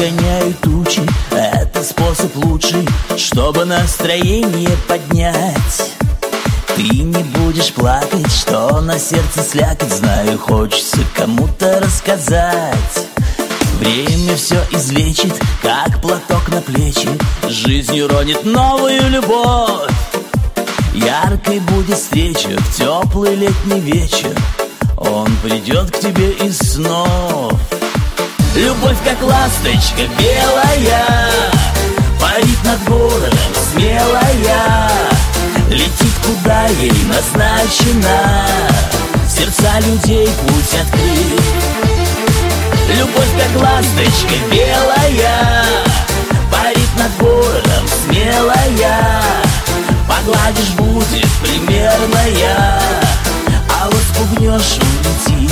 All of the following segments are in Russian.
разгоняю тучи. Это способ лучший, чтобы настроение поднять. Ты не будешь плакать, что на сердце слякоть. Знаю, хочется кому-то рассказать. Время все излечит, как платок на плечи. Жизнь уронит новую любовь. Яркой будет встреча в теплый летний вечер. Он придет к тебе из снов. Любовь, как ласточка белая, парит над городом смелая. Летит, куда ей назначено. В сердца людей путь открыт. Любовь, как ласточка белая, парит над городом смелая. Погладишь, будет примерная, а вот спугнешь, улетит.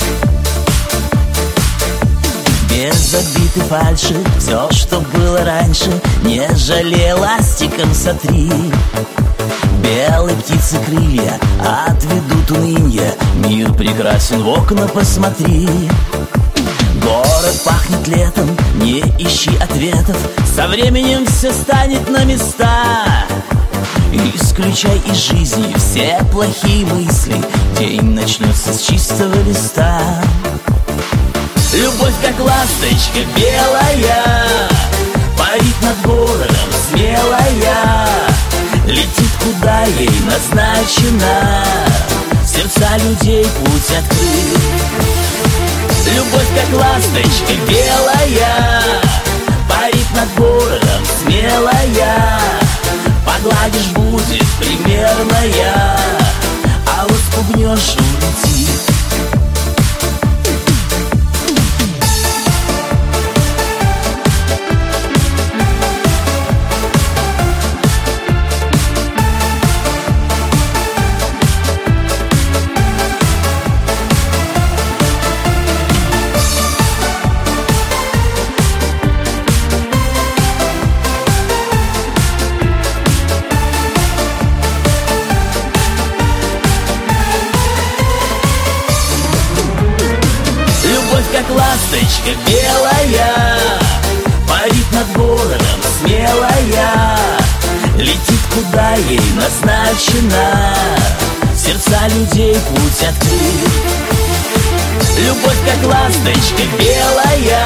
Без обиды фальши, все, что было раньше, не жалей, ластиком сотри. Белые птицы крылья отведут унынье. Мир прекрасен, в окна посмотри. Город пахнет летом, не ищи ответов. Со временем все станет на места. Исключай из жизни все плохие мысли. День начнется с чистого листа. Любовь, как ласточка белая, парит над городом смелая. Летит, куда ей назначено. В сердца людей путь открыт. Любовь, как ласточка белая, парит над городом смелая. Погладишь, будет примерная, а вот спугнешь, улетит. Как ласточка белая, парит над городом смелая. Летит, куда ей назначено. В сердца людей путь открыт. Любовь, как ласточка белая,